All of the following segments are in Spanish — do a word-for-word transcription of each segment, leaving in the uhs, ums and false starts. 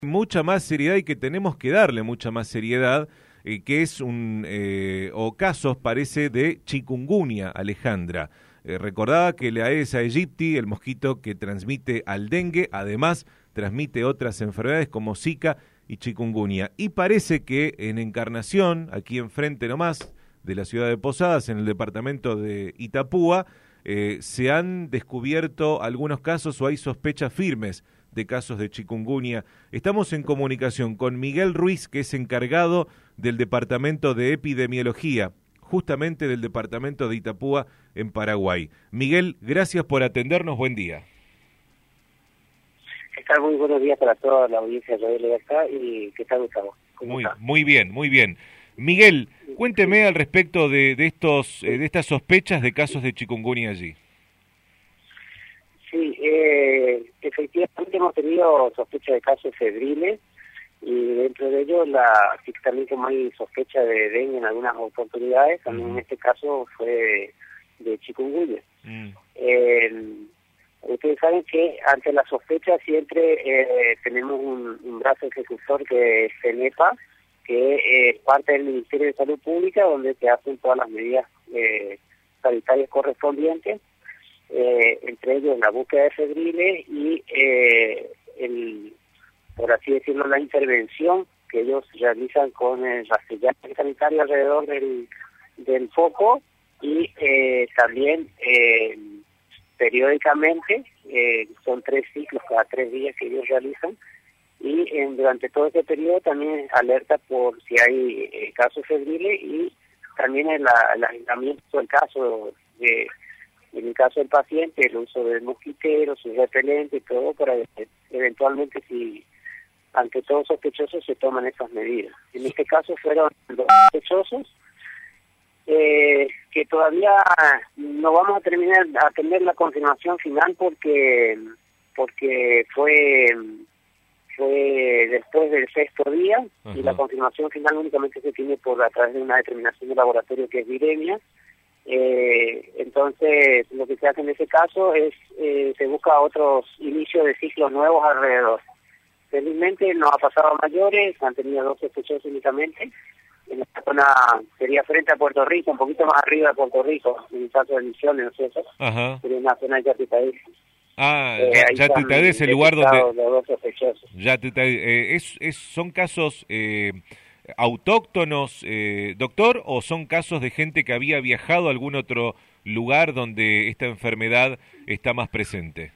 Mucha más seriedad y que tenemos que darle mucha más seriedad, eh, que es un, eh, o casos parece de chikungunya, Alejandra. Eh, recordaba que la Aedes aegypti, el mosquito que transmite al dengue, además transmite otras enfermedades como Zika y chikungunya. Y parece que en Encarnación, aquí enfrente nomás de la ciudad de Posadas, en el departamento de Itapúa, eh, se han descubierto algunos casos o hay sospechas firmes de casos de chikungunya. Estamos en comunicación con Miguel Ruiz, que es encargado del Departamento de Epidemiología, justamente del Departamento de Itapúa, en Paraguay. Miguel, gracias por atendernos, buen día. ¿Qué tal? Muy buenos días para toda la audiencia de Radio Libertad y ¿qué tal, Gustavo? Muy, muy bien, muy bien. Miguel, cuénteme al respecto de, de, estos, eh, de estas sospechas de casos de chikungunya allí. Sí, eh, efectivamente hemos tenido sospecha de casos febriles y dentro de ellos la, sí, también como hay sospecha de dengue en algunas oportunidades, también uh-huh. en este caso fue de, de chikungunya. Uh-huh. Eh, ustedes saben que ante la sospecha siempre eh, tenemos un, un brazo ejecutor que es CENEPA, que es parte del Ministerio de Salud Pública, donde se hacen todas las medidas eh, sanitarias correspondientes. Eh, entre ellos la búsqueda de febriles y eh, el, por así decirlo, la intervención que ellos realizan con el rastrillaje sanitario alrededor del, del foco y eh, también eh, periódicamente, eh, son tres ciclos cada tres días que ellos realizan y en, durante todo ese periodo también alerta por si hay eh, casos febriles y también el, el aislamiento del caso de en el caso del paciente, el uso del mosquitero, su repelente y todo, para eventualmente, si ante todo sospechoso, se toman esas medidas. En este caso fueron dos sospechosos, eh, que todavía no vamos a terminar a tener la confirmación final porque porque fue fue después del sexto día. Uh-huh. Y la confirmación final únicamente se tiene por a través de una determinación de laboratorio que es viremia. Eh, entonces lo que se hace en ese caso es eh, se busca otros inicios de ciclos nuevos alrededor. Felizmente no ha pasado a mayores, han tenido dos sospechosos únicamente. En la zona sería frente a Puerto Rico, un poquito más arriba de Puerto Rico, en el caso de Misiones, ¿no es eso? Ajá. Sería una zona de Yatutadé. Ah, eh, Yatutadé es el lugar donde... Los dos sospechosos. Yatutadé, eh, es, es, son casos... Eh... autóctonos, eh, doctor, o son casos de gente que había viajado a algún otro lugar donde esta enfermedad está más presente?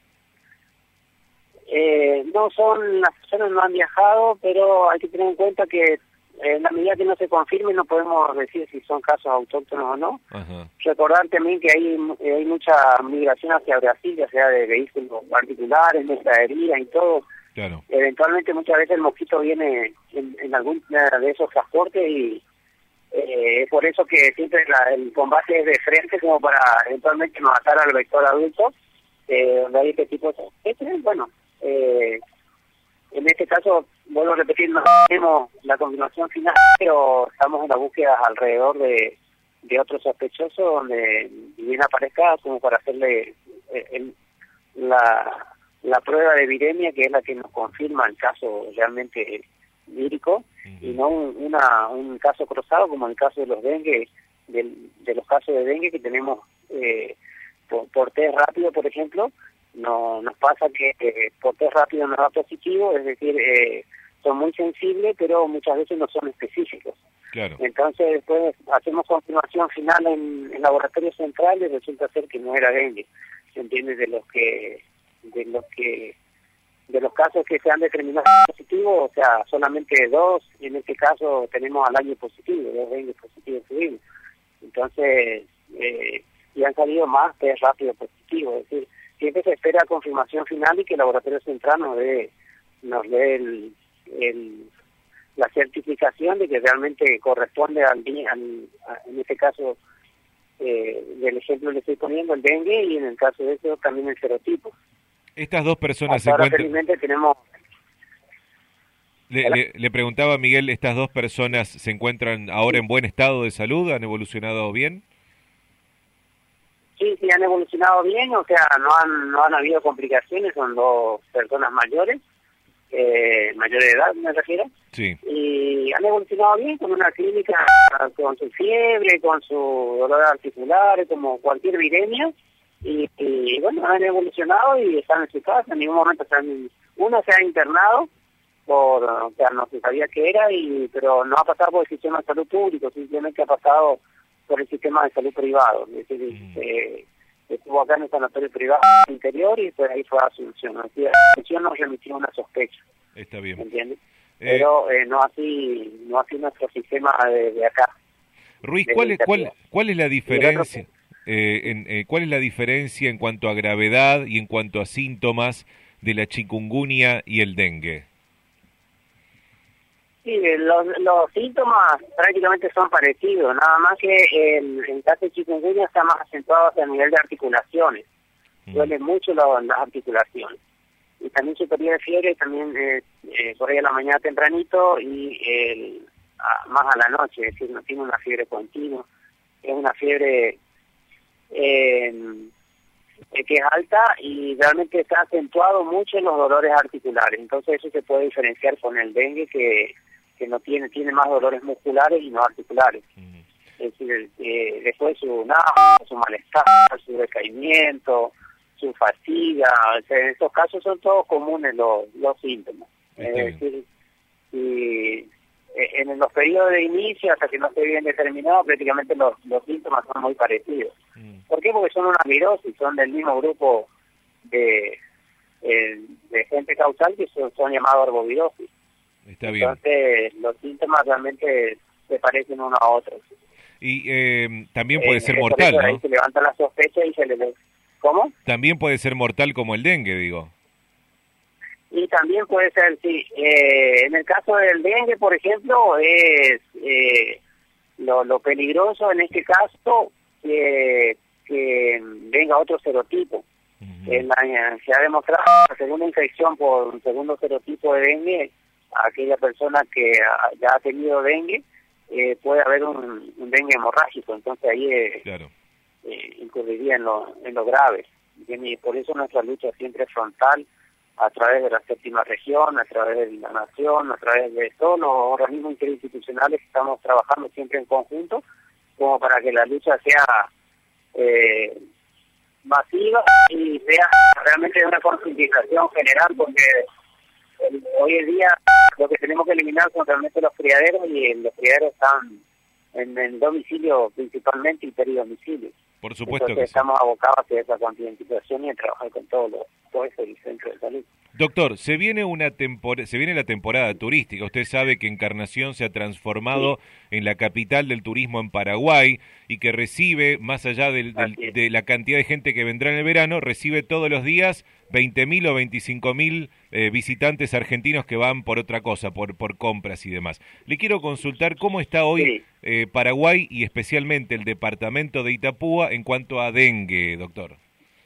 Eh, no, son las personas no han viajado, pero hay que tener en cuenta que en la medida que no se confirme no podemos decir si son casos autóctonos o no. Ajá. Recordar también que hay hay mucha migración hacia Brasil, ya sea de vehículos particulares, mercadería y todo. Claro. Eventualmente muchas veces el mosquito viene en, en algún de esos transportes y eh, es por eso que siempre la, el combate es de frente como para eventualmente matar al vector adulto, eh, donde hay este tipo de sospecha. Bueno, eh, en este caso, vuelvo a repetir, no tenemos la confirmación final, pero estamos en la búsqueda alrededor de, de otros sospechosos donde bien aparezca como para hacerle eh, el, la... la prueba de viremia, que es la que nos confirma el caso realmente vírico, uh-huh. y no un, una, un caso cruzado como el caso de los dengue, del, de los casos de dengue que tenemos eh, por, por test rápido, por ejemplo, no nos pasa que eh, por test rápido nos da positivo, es decir, eh, son muy sensibles, pero muchas veces no son específicos. Claro. Entonces después hacemos confirmación final en el laboratorio central y resulta ser que no era dengue, ¿se entiende? De los que de los que de los casos que se han determinado positivos, o sea, solamente dos, en este caso tenemos al año positivo, dos dengue positivos tuvimos. Entonces, eh, y han salido más test rápido positivos, es decir, siempre se espera confirmación final y que el laboratorio central nos dé nos dé el, el, la certificación de que realmente corresponde al, al a, en este caso eh, del ejemplo le estoy poniendo el dengue y en el caso de eso también el serotipo. Estas dos personas Hasta se ahora encuentran... felizmente tenemos... Le, le, le preguntaba a Miguel, ¿estas dos personas se encuentran ahora en buen estado de salud? ¿Han evolucionado bien? Sí, sí, han evolucionado bien, o sea, no han no han habido complicaciones, son dos personas mayores. eh, mayor de edad, me refiero. Sí. Y han evolucionado bien con una clínica, con su fiebre, con su dolor articular, como cualquier viremia. Y, y bueno, han evolucionado y están en su casa. En ningún momento se han, uno se ha internado, por, o sea, no se sabía qué era, y pero no ha pasado por el sistema de salud público, simplemente ha pasado por el sistema de salud privado. Es decir, mm. eh, estuvo acá en el sanatorio privado interior y pues ahí fue a Asunción. Así, la Asunción nos remitió una sospecha. Está bien. ¿Entiendes? Eh, Pero eh, no así no así nuestro sistema de, de acá. Ruiz, ¿cuál es, cuál, ¿cuál es la diferencia? Eh, en, eh, ¿Cuál es la diferencia en cuanto a gravedad y en cuanto a síntomas de la chikungunya y el dengue? Sí, los, los síntomas prácticamente son parecidos, nada más que el, el caso de chikungunya está más acentuado hacia el nivel de articulaciones. Mm. Duelen mucho lo, las articulaciones. Y también su periodo de fiebre también eh, eh, por ahí a la mañana tempranito y el, a, más a la noche, es decir, no tiene una fiebre continua. Es una fiebre eh, que es alta y realmente está acentuado mucho en los dolores articulares. Entonces eso se puede diferenciar con el dengue, que que no tiene tiene más dolores musculares y no articulares. Uh-huh. Es decir, eh, después su náusea, su malestar, su decaimiento, su fatiga, o sea, en estos casos son todos comunes los, los síntomas. Es decir, y en los periodos de inicio, hasta que no esté bien determinado, prácticamente los, los síntomas son muy parecidos. Uh-huh. ¿Por qué? Porque son una virosis, son del mismo grupo de, de, de gente causal que son, son llamados arbovirosis. Está bien. Entonces, los síntomas realmente se parecen unos a otros. Y eh, también puede eh, ser mortal, ¿no? Ahí se levanta la sospecha y se le... ¿Cómo? También puede ser mortal como el dengue, digo. Y también puede ser, sí. Eh, en el caso del dengue, por ejemplo, es eh, lo, lo peligroso en este caso que, que venga otro serotipo. Uh-huh. En la, se ha demostrado la segunda infección por un segundo serotipo de dengue, aquella persona que ya ha tenido dengue, eh, puede haber un, un dengue hemorrágico, entonces ahí eh, claro. eh, incurriría en lo, en lo grave. Y por eso nuestra lucha siempre es frontal, a través de la séptima región, a través de la nación, a través de todos los organismos interinstitucionales que estamos trabajando siempre en conjunto, como para que la lucha sea eh, masiva y sea realmente de una concientización general, porque hoy en día lo que tenemos que eliminar son realmente los criaderos, y los criaderos están en el domicilio principalmente y peridomicilio. Por supuesto. Entonces que estamos sí. abocados hacia esa concientización y a trabajar con todos los jueces y centros de salud. Doctor, se viene una tempor- se viene la temporada turística. Usted sabe que Encarnación se ha transformado sí. en la capital del turismo en Paraguay y que recibe, más allá del, del, de la cantidad de gente que vendrá en el verano, recibe todos los días veinte mil o veinticinco mil eh, visitantes argentinos que van por otra cosa, por, por compras y demás. Le quiero consultar cómo está hoy sí. eh, Paraguay y especialmente el departamento de Itapúa en cuanto a dengue, doctor.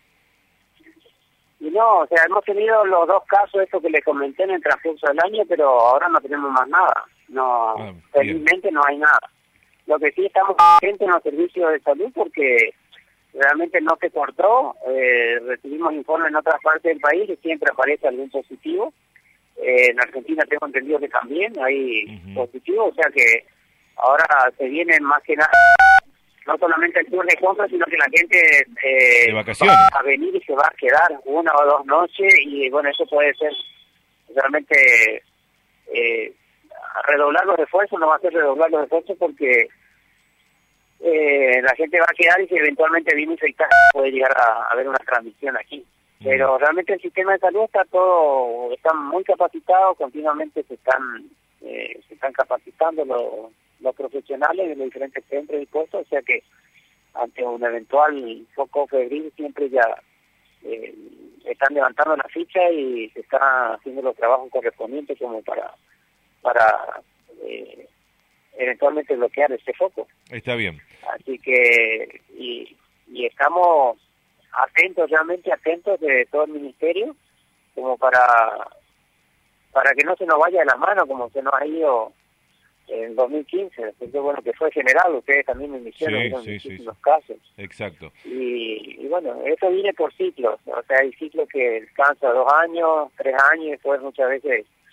Y no, o sea, hemos tenido los dos casos, esto que les comenté en el transcurso del año, pero ahora no tenemos más nada. No, ah, felizmente no hay nada. Lo que sí estamos atentos en los servicios de salud porque realmente no se cortó. Eh, recibimos informes en otras partes del país que siempre aparece algún positivo. Eh, en Argentina tengo entendido que también hay uh-huh. positivos, o sea que ahora se vienen más que nada no solamente el tour de compras, sino que la gente eh, de vacaciones. va a venir y se va a quedar una o dos noches, y bueno, eso puede ser realmente eh, redoblar los esfuerzos, no va a ser redoblar los esfuerzos porque eh, la gente va a quedar y si eventualmente viene infectada puede llegar a, a haber una transmisión aquí. Mm. Pero realmente el sistema de salud está todo, está muy capacitado, continuamente se están eh, se están capacitando los los profesionales de los diferentes centros y puestos, o sea que ante un eventual foco febril siempre ya eh, están levantando la ficha y se están haciendo los trabajos correspondientes como para para eh, eventualmente bloquear este foco. Está bien. Así que y, y estamos atentos, realmente atentos de todo el ministerio, como para para que no se nos vaya de la mano como se nos ha ido en dos mil quince, entonces bueno, que fue general, ustedes también me hicieron sí, sí, muchísimos sí, casos. Exacto. Y, y bueno, eso viene por ciclos, o sea, hay ciclos que descansan dos años, tres años, y después muchas veces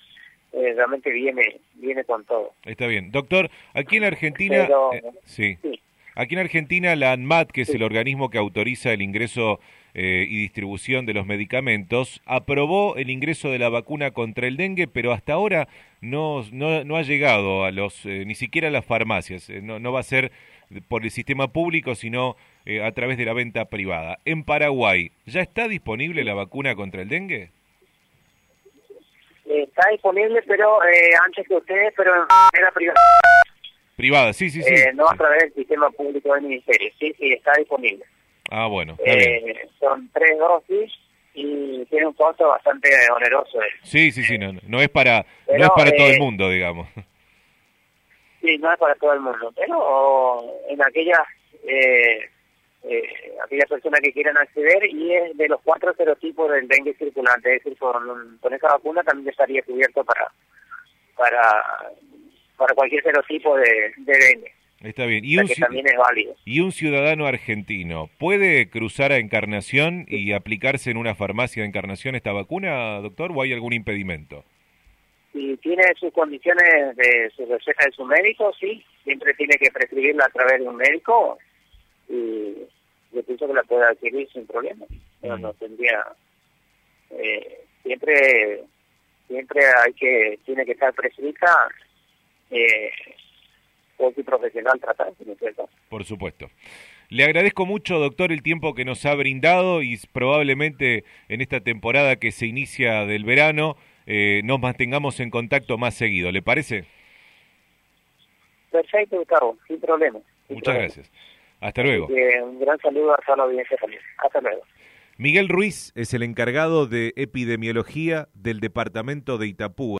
eh, realmente viene viene con todo. Está bien. Doctor, aquí en Argentina... Pero, eh, sí. sí. Aquí en Argentina la ANMAT, que es Sí. el organismo que autoriza el ingreso eh, y distribución de los medicamentos, aprobó el ingreso de la vacuna contra el dengue, pero hasta ahora no, no, no ha llegado a los, eh, ni siquiera a las farmacias. Eh, no, no va a ser por el sistema público, sino eh, a través de la venta privada. En Paraguay, ¿ya está disponible la vacuna contra el dengue? Eh, está disponible, pero eh, antes que ustedes, pero en manera privada. Privada, sí, sí, sí. Eh, no a Sí. través del sistema público del ministerio. Sí, sí, está disponible. Ah, bueno, está bien. Eh, son tres dosis y tiene un costo bastante oneroso. eh. Sí, sí, sí, no, no es para, Pero, no es para todo eh, el mundo, digamos. Sí, no es para todo el mundo, pero en aquellas eh, eh, aquellas personas que quieran acceder, y es de los cuatro serotipos del dengue circulante, es decir, con, con esa vacuna también estaría cubierto para para para cualquier serotipo de, de dengue, Está bien. ¿Y o sea un, que ci- también es válido. ¿Y un ciudadano argentino puede cruzar a Encarnación y aplicarse en una farmacia de Encarnación esta vacuna, doctor, o hay algún impedimento? Si tiene sus condiciones de su receta de su médico, sí, siempre tiene que prescribirla a través de un médico, y yo pienso que la puede adquirir sin problema. Pero Mm. no tendría, eh, siempre siempre hay que, tiene que estar prescrita eh, por su profesional tratante, en este caso. Por supuesto. Le agradezco mucho, doctor, el tiempo que nos ha brindado y s- probablemente en esta temporada que se inicia del verano eh, nos mantengamos en contacto más seguido. ¿Le parece? Perfecto, Gustavo, sin problema. sin Muchas problema. gracias. Hasta luego. Así que un gran saludo a toda la audiencia también. Hasta luego. Miguel Ruiz es el encargado de epidemiología del departamento de Itapúa.